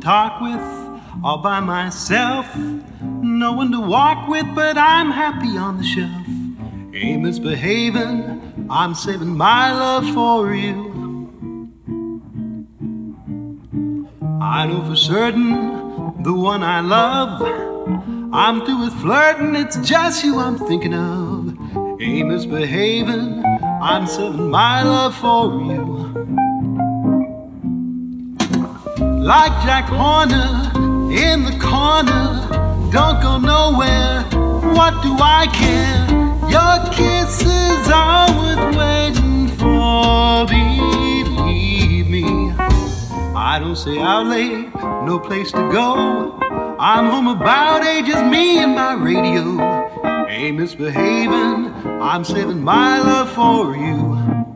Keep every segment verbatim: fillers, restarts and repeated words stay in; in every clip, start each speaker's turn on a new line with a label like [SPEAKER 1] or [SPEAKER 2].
[SPEAKER 1] talk with, all by myself. No one to walk with, but I'm happy on the shelf. Ain't misbehaving, I'm saving my love for you. I know for certain, the one I love, I'm through with flirting, it's just you I'm thinking of. Ain't misbehaving, I'm saving my love for you. Like Jack Horner in the corner, don't go nowhere, what do I care? Your kisses are worth waiting for, believe me. I don't stay out late, no place to go. I'm home about eight, just me and my radio. Ain't misbehaving, I'm saving my love for you.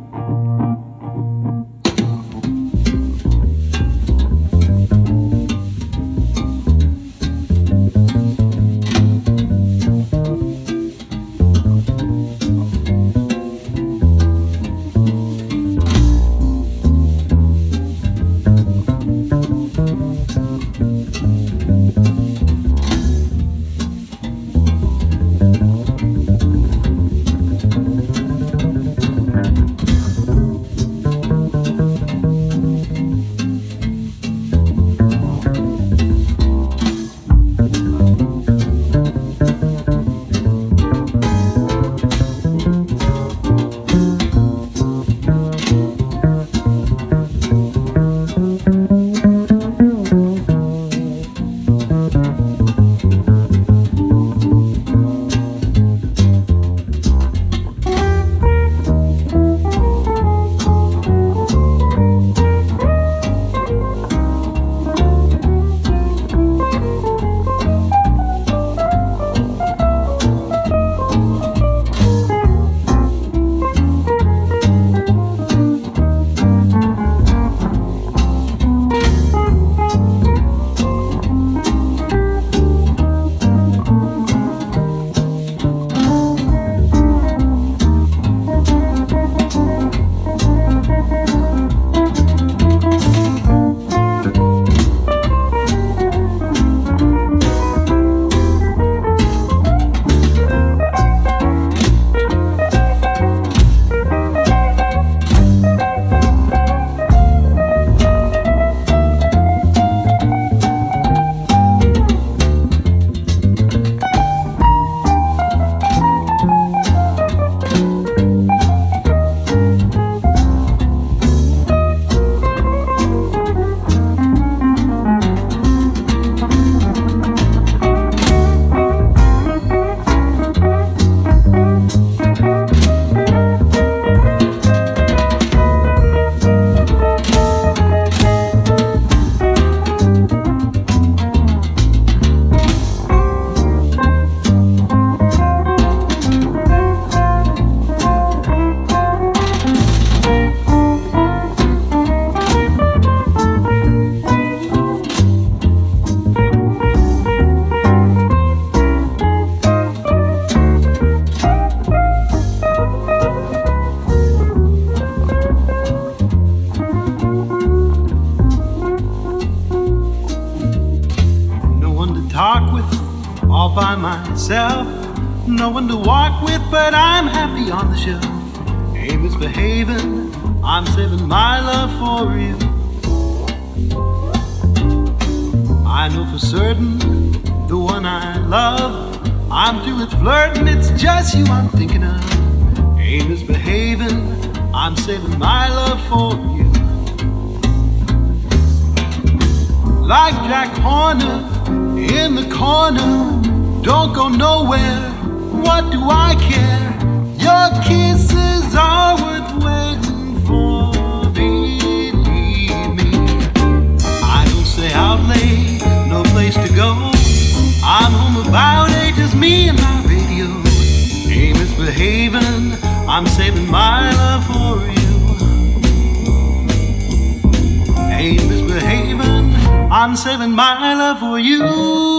[SPEAKER 2] all by myself. No one to walk with, but I'm happy on the shelf. Ain't misbehaving, I'm saving my love for you. I know for certain, the one I love, I'm through with flirting, it's just you I'm thinking of. Ain't misbehaving, I'm saving my love for you. Like Jack Horner in the corner, don't go nowhere, what do I care? Your kisses are worth waiting for, believe me. I don't stay out late, no place to go. I'm home about eight, just me and my radio. Ain't misbehaving, I'm saving my love for you. Ain't misbehaving, I'm saving my love for you.